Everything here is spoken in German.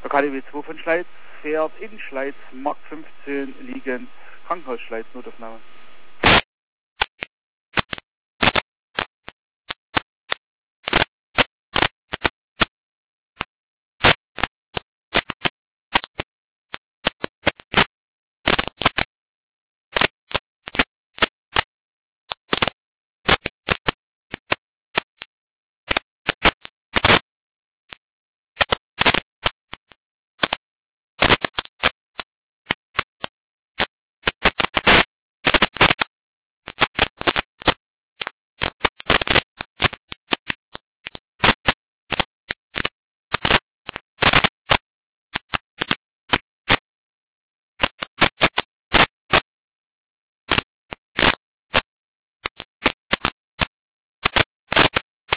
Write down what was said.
KDW 2 von Schleiz fährt in Schleiz, Mark 15 liegend, Krankenhaus Schleiz, Notaufnahme.